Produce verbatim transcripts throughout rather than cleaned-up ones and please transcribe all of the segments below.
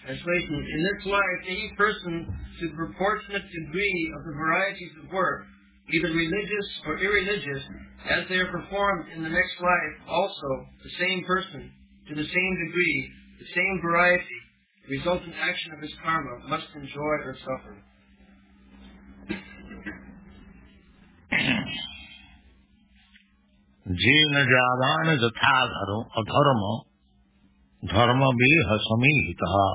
Translation: In this life, any person to the proportionate degree of the varieties of work, either religious or irreligious, as they are performed in the next life, also the same person, to the same degree, the same variety, the resultant action of his karma, must enjoy or suffer. Jena jadana jatha adharma dharma viha samihita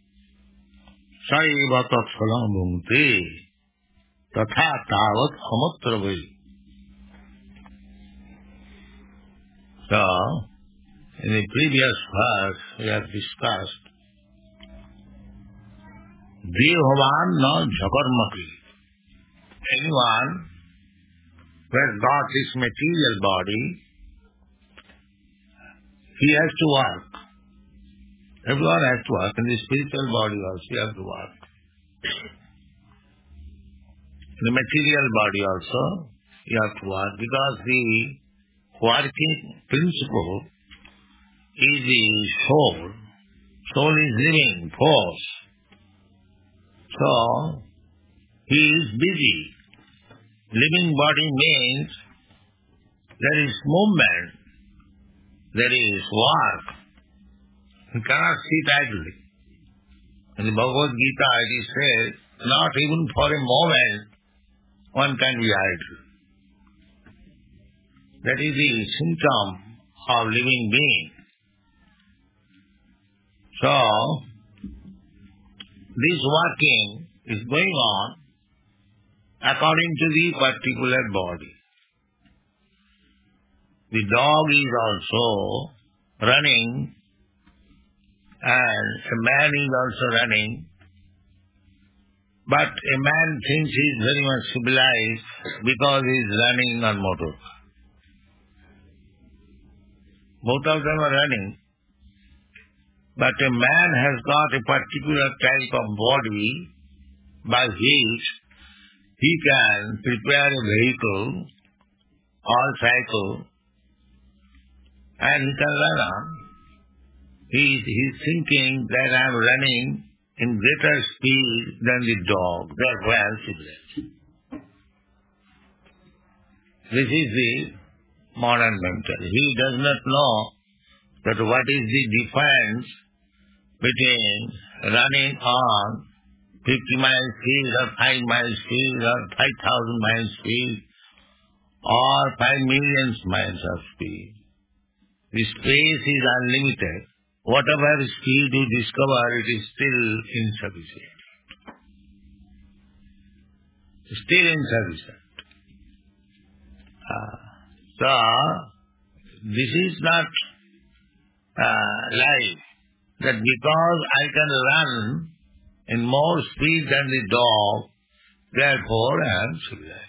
saiva tatphalam bhunte tatha tavat amatra. So, in the previous verse we have discussed Devavan na jakarmaki. Anyone who has got this material body, he has to work. Everyone has to work. In the spiritual body also you have to work. In the material body also you have to work, because the working principle is the soul. Soul is living force. So, he is busy. Living body means there is movement, there is work. You cannot sit idly. In the Bhagavad Gita it is said, not even for a moment one can be idle. That is the symptom of living being. So, this working is going on according to the particular body. The dog is also running, and a man is also running, but a man thinks he is very much civilized because he is running on motor. Both of them are running, but a man has got a particular type of body by which he can prepare a vehicle or cycle and he can run on. He is thinking that I am running in greater speed than the dog, therefore I am civilized. This is the modern mentality. He does not know that what is the difference between running on fifty miles speed or five miles speed or five thousand miles speed or five million miles of speed. The space is unlimited. Whatever speed you discover, it is still insufficient. Still insufficient. Uh, so, this is not uh, life. That because I can run in more speed than the dog, therefore I am civilized.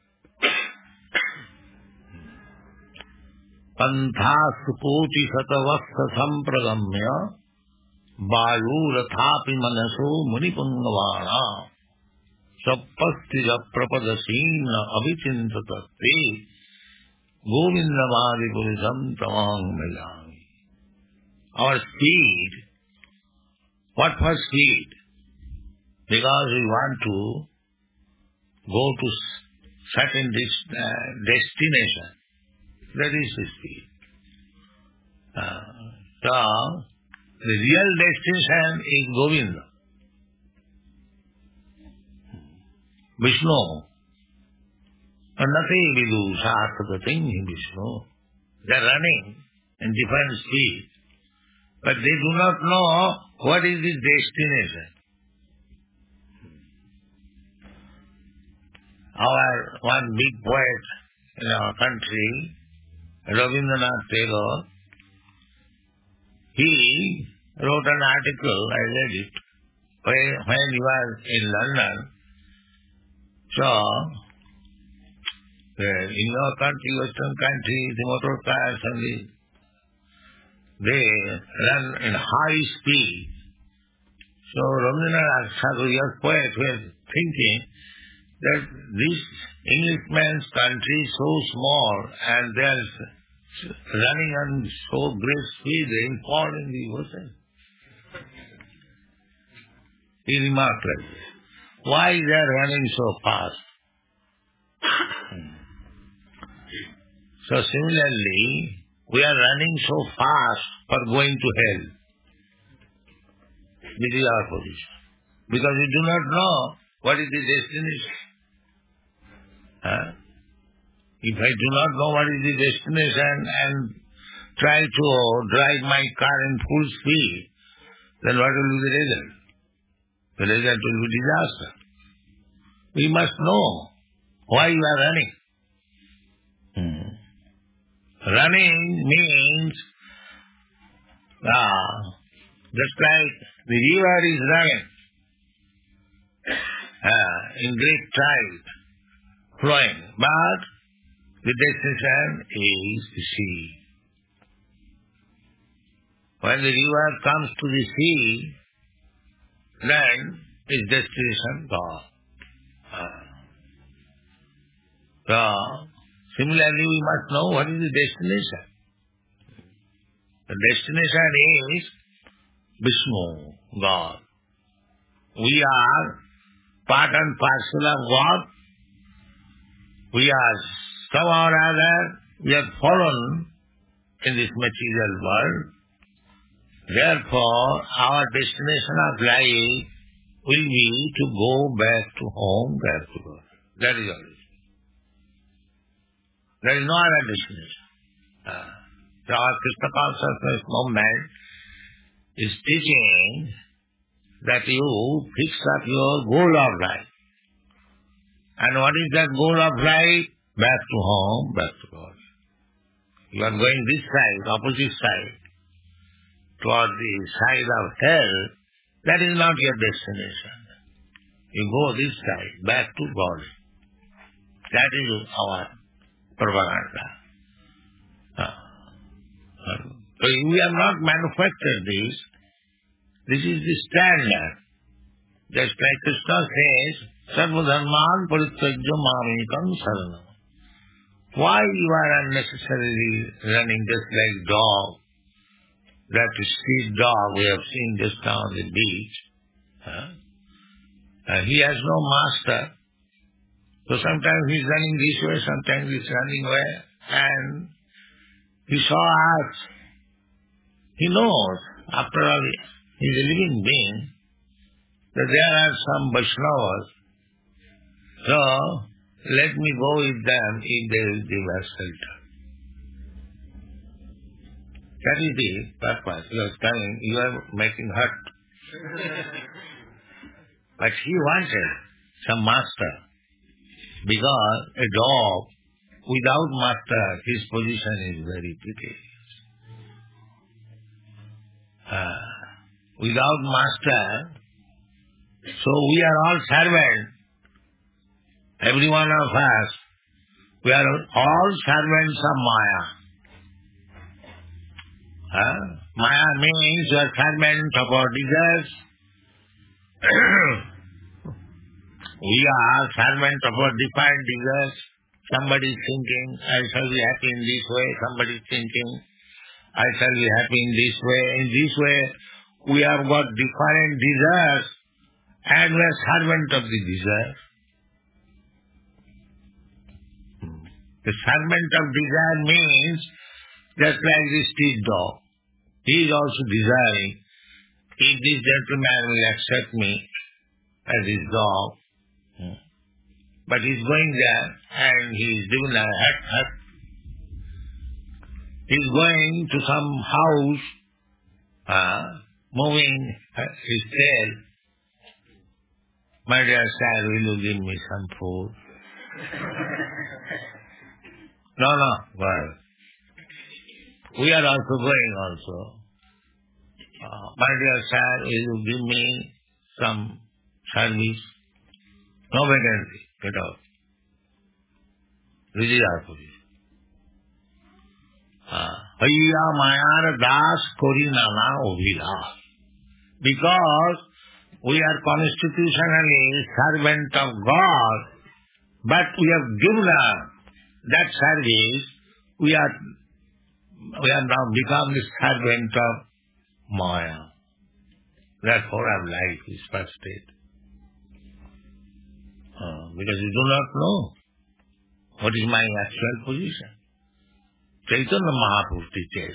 Pantha sukoti satavastha sampragamya vayu rathapi manaso munipangavana sappastija prapadasina avichintatati govindamadi purisam tamang mayami. Our speed, what for speed? Because we want to go to certain dis- uh, destination. That is the speed. Uh, so, the real destination is Govinda. Vishnu. Annati vidu sāsakatiṃ Vishnu. They are running in different speed, but they do not know what is the destination. Our one big poet in our country, Rabindranath Tagore, he wrote an article, I read it, when, when he was in London. So, uh, in your country, Western country, the motor cars and the, they run in high speed. So Rabindranath Tagore, your poet, was thinking that this Englishman's country is so small and they are running on so great speed, they fall in the ocean. He remarked like this. Why they are running so fast? So similarly, we are running so fast for going to hell. This is our position. Because we do not know what is the destination. Huh? If I do not know what is the destination and try to drive my car in full speed, then what will be the result? The result will be disaster. We must know why we are running. Hmm. Running means, ah, just like the river is running ah, in great tide, flowing, but the destination is the sea. When the river comes to the sea, then its destination gone. Ah. So, similarly, we must know what is the destination. The destination is Vishnu, God. We are part and parcel of God. We are somehow or other, we are fallen in this material world. Therefore, our destination of life will be to go back to home, back to God. That is all. There is no other destination. Uh, so our Krishna consciousness movement is teaching that you fix up your goal of life. And what is that goal of life? Back to home, back to God. You are going this side, opposite side, toward the side of hell. That is not your destination. You go this side, back to God. That is our propaganda. Uh, uh, so we have not manufactured this. This is the standard. Just like Krishna says, Sarva dharman parityajya mamekam saranam. Why you are unnecessarily running just like dog? That street dog we have seen just now on the beach. Huh? Uh, he has no master. So sometimes he is running this way, sometimes he is running away. And he saw us. He knows, after all, he is a living being, that there are some Vaishnavas. So, let me go with them if they will give us shelter. That is the purpose. You are telling, you are making hurt. But he wanted some master. Because a dog without master, his position is very precarious. Uh, without master, so we are all servants. Every one of us, we are all servants of Maya. Uh, Maya means you are servant of our desires. We are servants of our defined desires. Somebody is thinking, I shall be happy in this way. Somebody is thinking, I shall be happy in this way. In this way, we have got different desires and we are servants of the desire. The servant of desire means just like the street dog. He is also desiring, if this gentleman will accept me as his dog, but he is going there and he is doing a hut, hut. He is going to some house, uh, moving his tail. My dear sir, will you give me some food? No, no, well, we are also going also. Uh, my dear sir, will you give me some service? No vacancy, get out. This is our position. Hayya mayar das kori nana obhilas. Because we are constitutionally servant of God, but we have given up that service, we are we are now become the servant of Maya. That form of life is first state. Uh, because you do not know what is my actual position. Chaitanya Mahaprabhu teaches.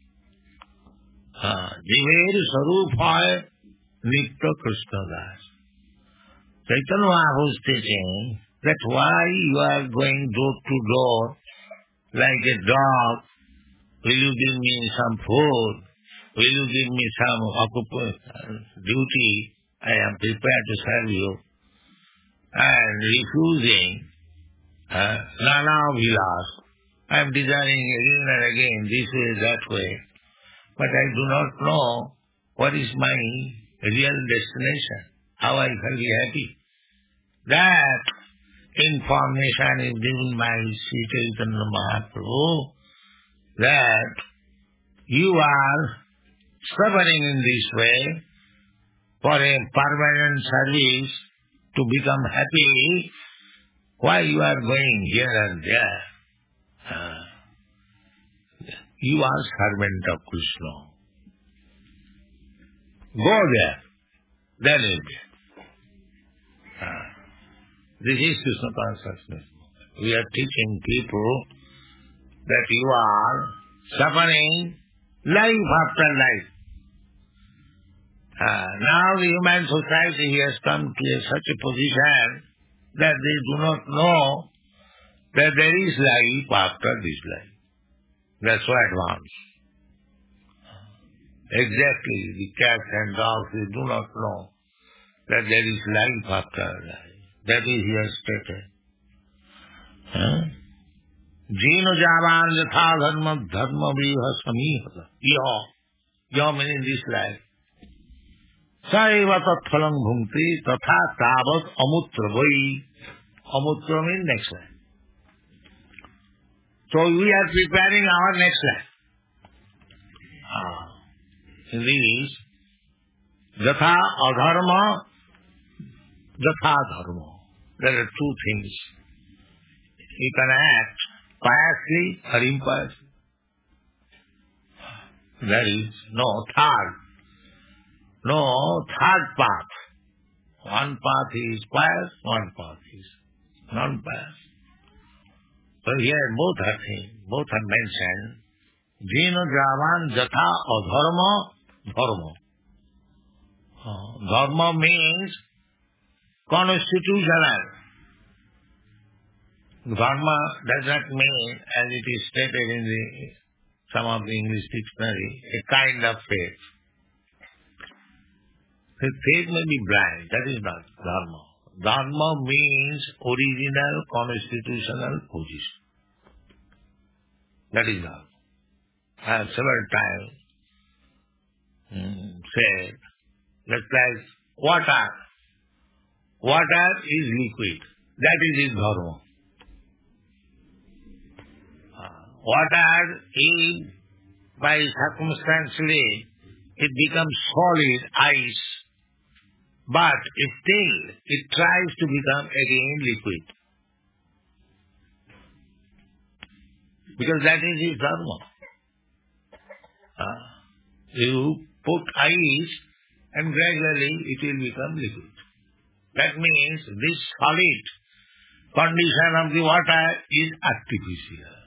Jiver Sarup hai Nitya Krishna Das. Chaitanya Mahaprabhu is teaching that why you are going door to door like a dog. Will you give me some food? Will you give me some occupation, duty? I am prepared to serve you. And refusing uh, Nana Vilas. I am desiring again and again, this way, that way. But I do not know what is my real destination, how I shall be happy. That information is given by Sri Chaitanya Mahaprabhu, that you are suffering in this way for a permanent service to become happy. Why you are going here and there? Uh, you are servant of Krishna. Go there. Then it is. Uh, this is Krishna consciousness. We are teaching people that you are suffering life after life. Uh, now the human society has come to a, such a position that they do not know that there is life after this life. That's so advanced. Exactly, the cats and dogs, they do not know that there is life after life. That is here stated. Huh? Jino javan yatha dharma dharma viha samihata. Yaha. Yaha meaning this life. Saiva tat phalang bhunti tatha tavat amutra vai. Amutra means next life. So we are preparing our next life. Ah. In this, yatha adharma, yatha dharma. There are two things. You can act piously or impiously. There is no third. No third path. One path is pious, one path is non-pious. So here both are things, both are mentioned. Jino javan jatha adharma dharma. Uh, dharma means constitutional. Dharma does not mean, as it is stated in the some of the English dictionary, a kind of faith. The faith may be blind, that is not dharma. Dharma means original constitutional position. That is dharma. I have several times mm, said that like water. Water is liquid. That is its dharma. Water is, by circumstantially, it becomes solid ice, but still it tries to become again liquid. Because that is its dharma. Uh, you put ice and gradually it will become liquid. That means this solid condition of the water is artificial.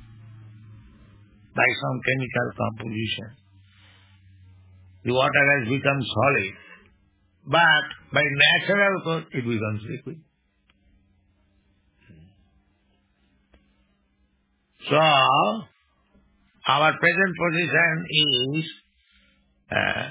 By some chemical composition. The water has become solid, but by natural cause it becomes liquid. So, our present position is uh,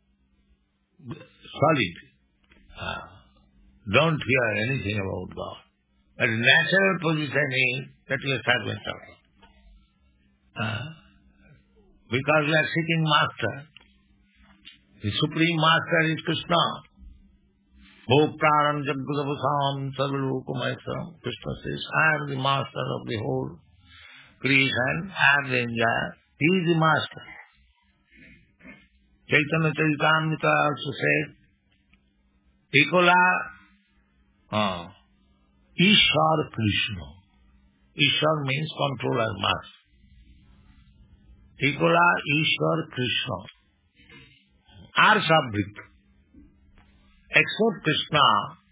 solid. Uh, don't fear anything about God. But natural position is that we are servant of God. Uh, because we are seeking master. The supreme master is Krishna. Bhoktaram Jagdavasam Sarvalokumaisam. Krishna says, I am the master of the whole creation. I am the enjoyer. He is the master. Chaitanya Charitamrita also said, Ekola uh, Ishwar Krishna. Ishwar means controller, master. Ekola Ishwar Krishna. are subject. Except Krishna,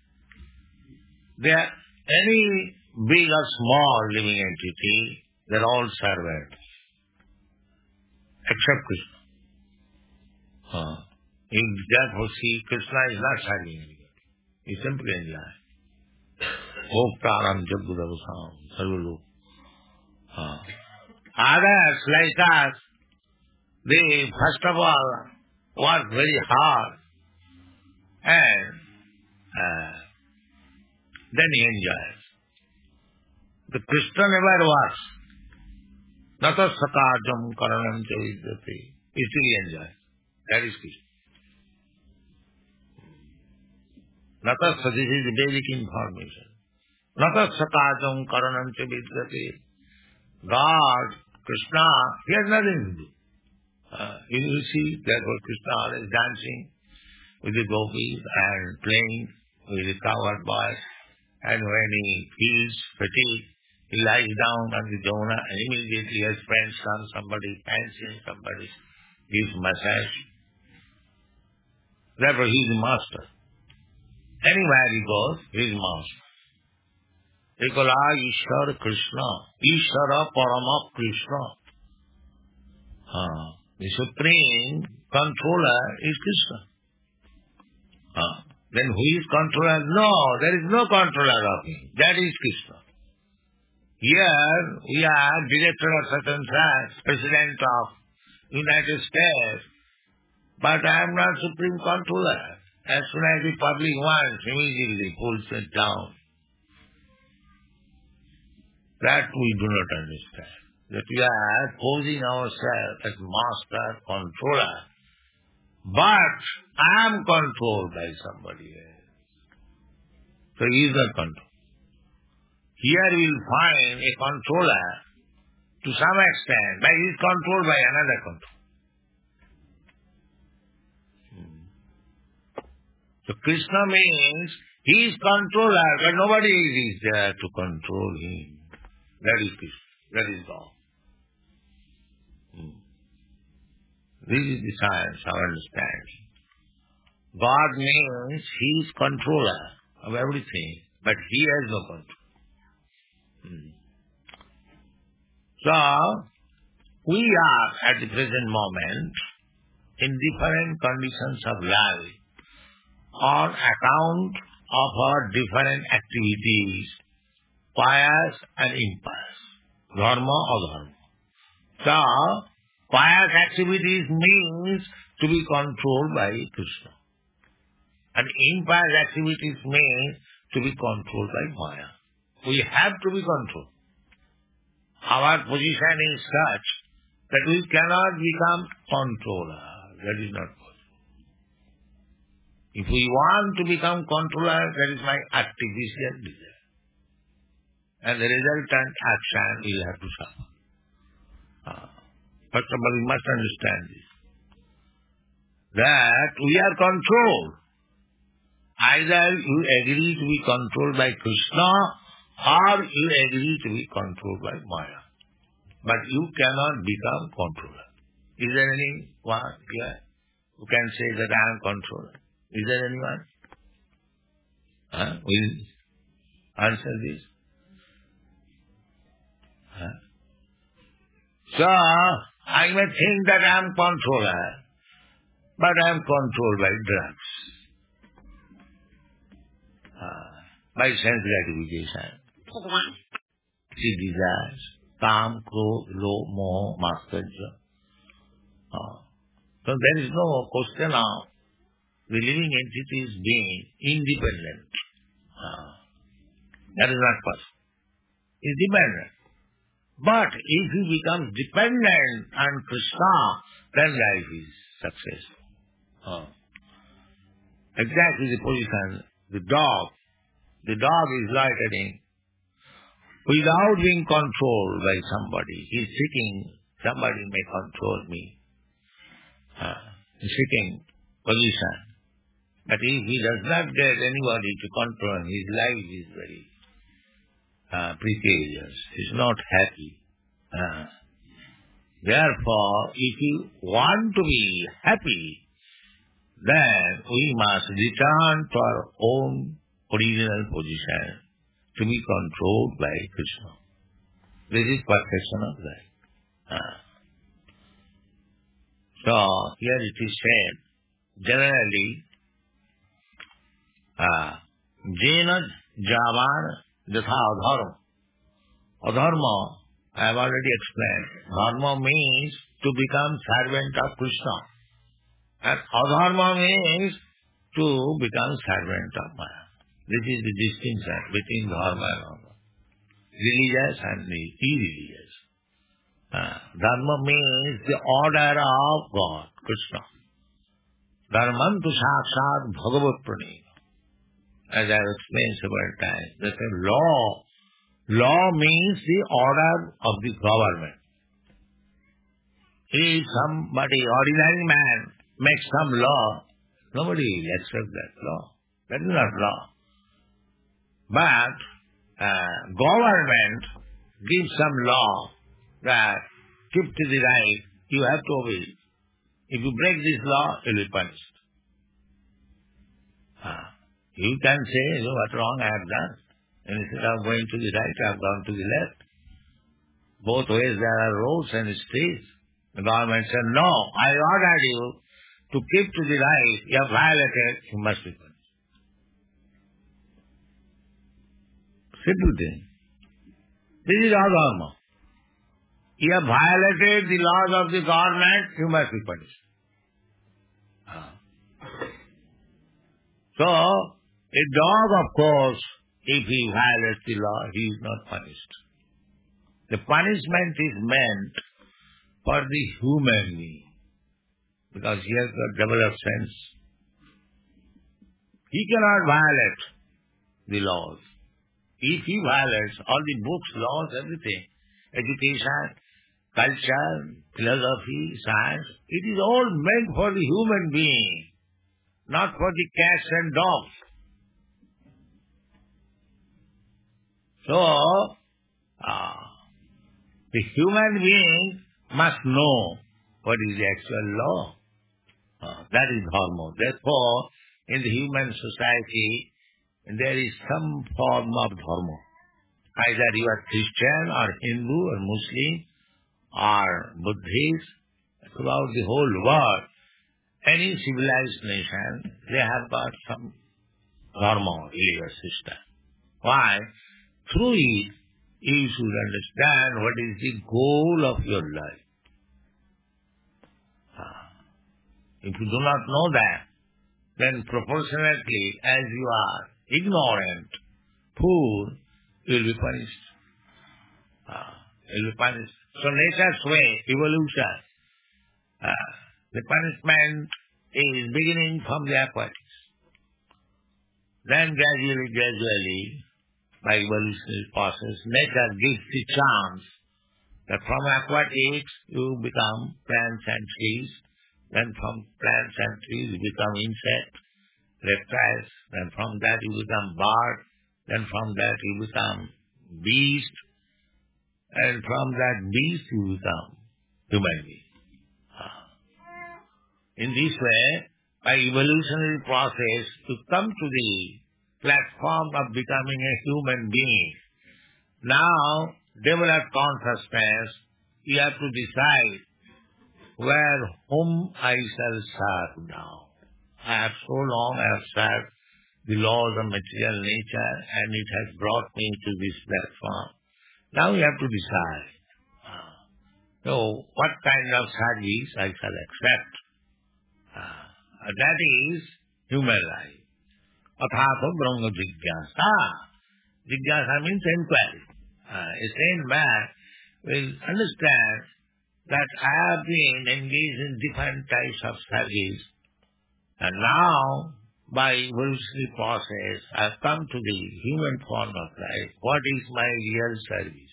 there any big or small living entity, they are all servants. Except Krishna. Huh. In therefore, see, Krishna is not serving anybody. He simply enjoys. Bhoktaram Jagudavasam Sarvalu. Others like us, they first of all work very hard and uh, then he enjoys. The Krishna never works. Nata sakajam karanam chavidyate. He still enjoys. That is Krishna. Nata sa, this is the basic information. Nata sakajam karanam chavidyate. God, Krishna, he has nothing to do. Uh, you will see, therefore Krishna is dancing with the gopis and playing with the cowherd boys. And when he feels fatigue, he lies down on the Jamuna and immediately his friends come, somebody fancies, somebody gives massage. Therefore he is the master. Anywhere he goes, he is master. Ekala Ishvara Krishna. Ishvara Parama Krishna. Uh, the supreme controller is Krishna. Uh, then who is controller? No, there is no controller of him. That is Krishna. Here we are director of such and such, president of United States, but I am not supreme controller. As soon as the public wants, immediately pulls it down. That we do not understand. That we are posing ourselves as master, controller. But I am controlled by somebody else. So he is not controlled. Here we will find a controller to some extent, but he is controlled by another controller. Hmm. So Krishna means he is controller, but nobody is there to control him. That is Krishna. That is God. Hmm. This is the science of understanding. God means he is controller of everything, but he has no control. Hmm. So, we are at the present moment in different conditions of life on account of our different activities, pious and impious, dharma or dharma. So, pious activities means to be controlled by Krishna. And impious activities means to be controlled by Maya. We have to be controlled. Our position is such that we cannot become controller. That is not possible. If we want to become controller, that is my artificial desire. And the resultant action will have to suffer. Uh, first of all, we must understand this. That we are controlled. Either you agree to be controlled by Krishna or you agree to be controlled by Maya. But you cannot become controller. Is there anyone here who can say that I am controller? Is there anyone? Huh? Will answer this? Huh? So, I may think that I am controller, but I am controlled by drugs, uh, by sense gratification, see desires, kam, krodh, lobh, moh, matsarya. Uh, so there is no question of the living entities being independent. Uh, that is not possible. It is dependent. But if he becomes dependent on Krishna, then life is successful. Uh, exactly the position, the dog, the dog is loitering without being controlled by somebody. He is seeking somebody may control me. Uh, he is seeking position. But if he does not get anybody to control him, his life is very uh, precarious. He is not happy. Uh, therefore, if you want to be happy, then we must return to our own original position to be controlled by Krishna. This is perfection of life. Ah. So here it is said, generally, ah, Jena Javan Jatha Adharma. Adharma, I have already explained. Dharma means to become servant of Krishna. And adharma means to become servant of Maya. This is the distinction between dharma and adharma. Religious and the irreligious. Uh, dharma means the order of God, Krishna. Dharmantu sakshat bhagavat pranima. As I have explained several times, that a law, law means the order of the government. If somebody, ordinary man, makes some law, nobody will accept that law. That is not law. But uh, government gives some law that keep to the right, you have to obey it. If you break this law, you will be punished. Uh, you can say, oh, what wrong I have done. And instead of going to the right, I have gone to the left. Both ways there are roads and streets. The government said, no, I ordered you to keep to the right. You have violated, you must be punished. Simple thing. This is our dharma. You have violated the laws of the government, you must be punished. So, a dog, of course, if he violates the law, he is not punished. The punishment is meant for the human being, because he has got developed sense. He cannot violate the laws. If he violates all the books, laws, everything, education, culture, philosophy, science, it is all meant for the human being, not for the cats and dogs. So, uh, the human being must know what is the actual law. Uh, that is dharma. Therefore, in the human society, there is some form of dharma. Either you are Christian or Hindu or Muslim or Buddhist, throughout the whole world, any civilized nation, they have got some dharma, religious system. Why? Through it, you should understand what is the goal of your life. If you do not know that, then proportionately, as you are ignorant, poor, you will be punished. Uh, you will be punished. So nature's way, evolution, uh, the punishment is beginning from the aquatics. Then gradually, gradually, by evolutionary process, nature gives the chance that from aquatics you become plants and trees, then from plants and trees you become insects, reptiles, then from that you become bird, then from that you become beast, and from that beast you become human being. In this way, by evolutionary process, to come to the platform of becoming a human being, now develop consciousness, you have to decide where whom I shall serve now. I have so long I have served the laws of material nature and it has brought me to this platform. Now you have to decide. So what kind of service I shall accept. Uh, that is human life. Athatha Brahma Jigyasa. Jigyasa means inquiry. Uh, a sane man will understand that I have been engaged in different types of service, and now by evolutionary process I have come to the human form of life. What is my real service?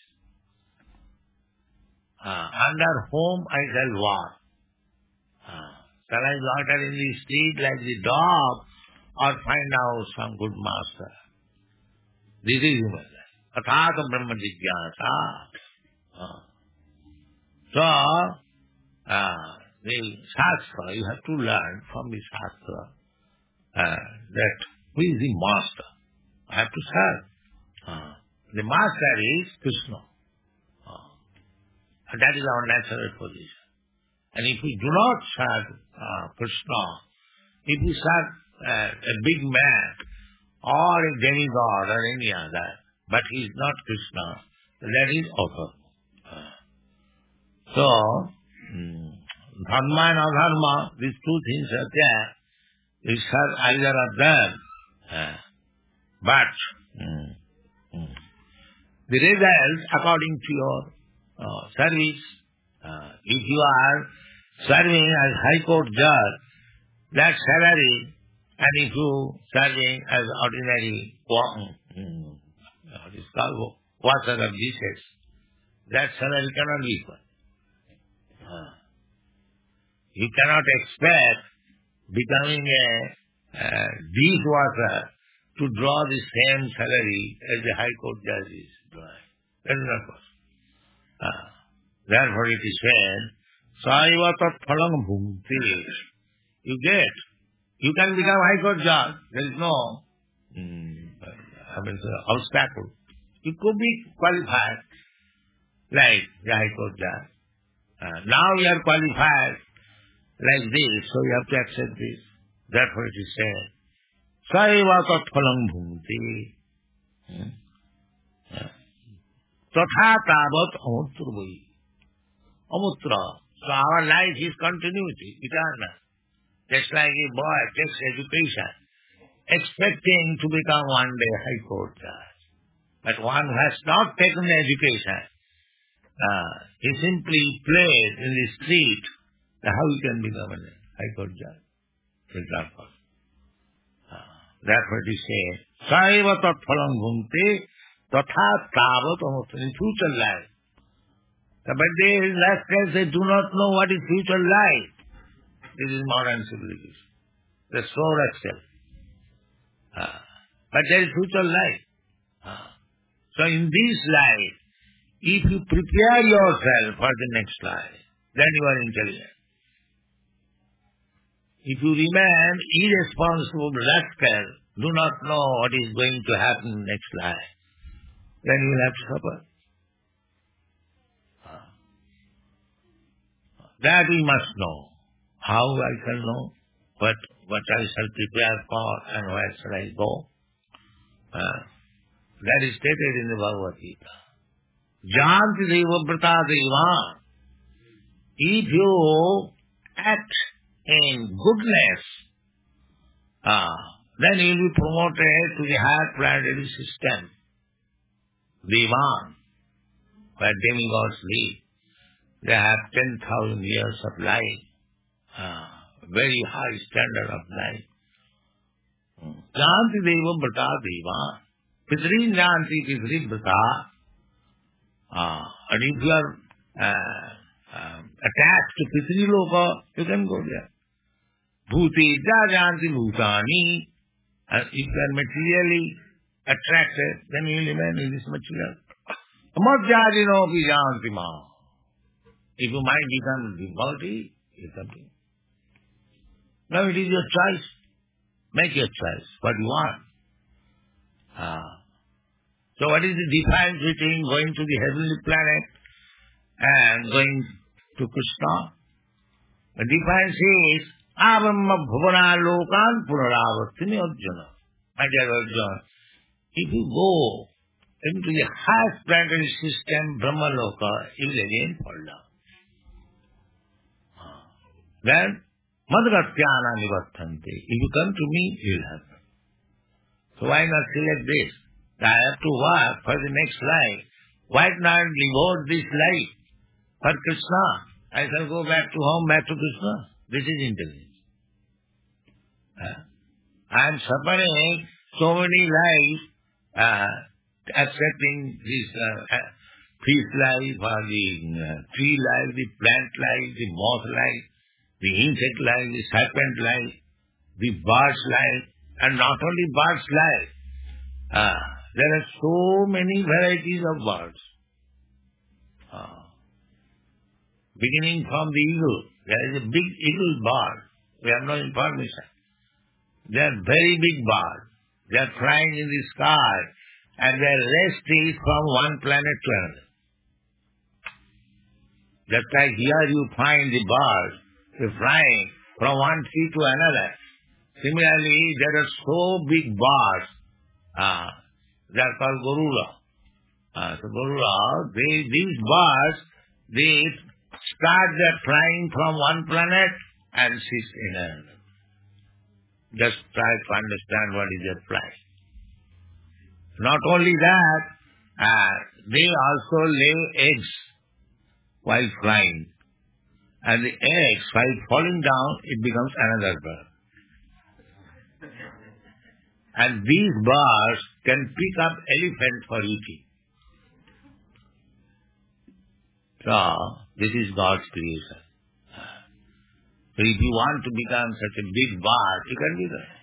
Uh, under whom I shall walk. Uh, shall I loiter in the street like the dog, or find out some good master? This is human life. Athatha Brahma Jigyasa. Uh. So, uh, the Shastra, you have to learn from the Shastra uh, that who is the master. I have to serve. Uh, the master is Krishna. Uh, and that is our natural position. And if we do not serve uh, Krishna, if we serve uh, a big man or a demigod or any other, but he is not Krishna, that is also. Uh, so, um, dharma and adharma, these two things are there. You serve either of them. Uh, but um, um, the result according to your uh, service, uh, if you are serving as High Court judge, that salary, and if you serving as ordinary um, what is called water of Jesus, that salary cannot be equal. Uh, you cannot expect becoming a uh, dishwasher to draw the same salary as the High Court judge is drawing. That is not possible. Uh, therefore it is said, Saiva tat phalang bhunti. You get. You can become High Court judge. There is no mm, I mean, obstacle. You could be qualified like the High Court judge. Uh, now you are qualified like this, so you have to accept this. Therefore it is said, Saiva tat phalang bhunti. Tatha tavat amutra vai. Amutra. So our life is continuity, eternal. Just like a boy takes education, expecting to become one day High Court judge. But one who has not taken the education, uh, he simply plays in the street, how he can become a High Court judge? For example. Uh, therefore it is said, Saiva tat phalang bhunti tatha tavat amutra. In future life. But they, last class, they do not know what is future life. This is modern civilization. They so rascal. Uh, but there is future life. Uh, so in this life, if you prepare yourself for the next life, then you are intelligent. If you remain irresponsible rascal, do not know what is going to happen next life, then you will have to suffer. That we must know. How I shall know what what I shall prepare for and where shall I go. Uh, that is stated in the Bhagavad Gita. Janti deva vrata deva. If you act in goodness, uh, then you will be promoted to the higher planetary system. Devan, where demigods live. They have ten thousand years of life. Uh, very high standard of life. Janti deva vrata deva. Pitri janti pitri vrata. Uh, and if you are uh, uh, attached to Pitri Loka, you can go there. Bhuti ja janti bhutani. And if you are materially attracted, then you remain in this material. Amadhyadino pi janti ma. If you might become devotee, you can be. Now it is your choice. Make your choice. What you want. Ah. So what is the difference between going to the heavenly planet and going to Krishna? The difference is Avamma bhuvana lokan punaravartini Arjuna. My dear Arjuna, if you go into the highest planetary system, Brahma Loka, you will again fall down. Then, madhgatyana nivartante. If you come to me, you will have. So why not select this? I have to work for the next life. Why not devote this life for Krishna? I shall go back to home, back to Krishna. This is intelligence. Uh, I am suffering so many lives, uh, accepting this uh, uh, fish life, or the uh, tree life, the plant life, the moth life, the insect life, the serpent life, the bird's life, and not only bird's life. Uh, there are so many varieties of birds. Uh, beginning from the eagle, There is a big eagle bird. We have no information. They are very big birds. They are flying in the sky and their rest is from one planet to another. Just like here you find the birds, they flying from one tree to another. Similarly, there are so big birds. Uh, they are called gorula. Uh, so gorula, they, these birds, they start their flying from one planet and cease in another. Just try to understand what is their flight. Not only that, uh, they also lay eggs while flying. And the eggs, while falling down, it becomes another bird. And these birds can pick up elephant for eating. So, this is God's creation. So if you want to become such a big bird, you can do that.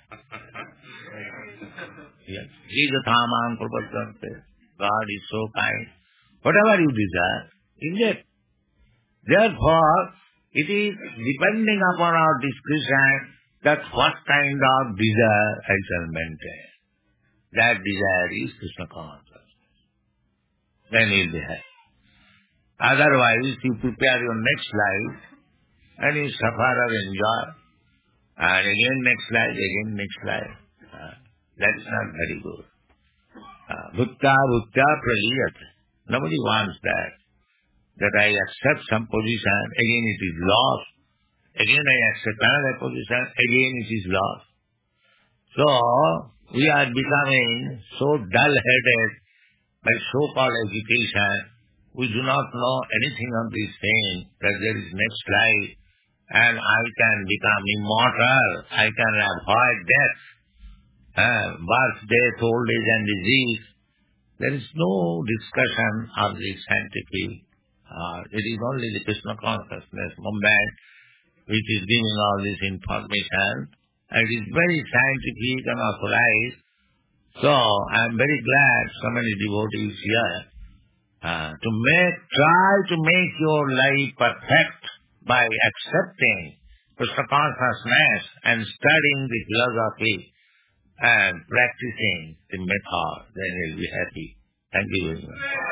Yes. God is so kind. Whatever you desire, you get. Therefore, it is depending upon our discretion that what kind of desire I shall maintain. That desire is Krishna consciousness. Then you will be happy. Otherwise, you prepare your next life and you suffer or enjoy. And again next life, again next life. Uh, that's not very good. Bhutta bhutta praliyat. Nobody wants that. That I accept some position, again it is lost. Again I accept another position, again it is lost. So, we are becoming so dull-headed by so-called education. We do not know anything of this thing, that there is next life, and I can become immortal, I can avoid death, uh, birth, death, old age and disease. There is no discussion of the scientific. Uh, it is only the Krishna consciousness movement which is giving all this information. And it is very scientific and authorized. So, I am very glad so many devotees here uh, to make, try to make your life perfect by accepting Krishna consciousness and studying the philosophy and practicing the method. Then you will be happy. Thank you very much.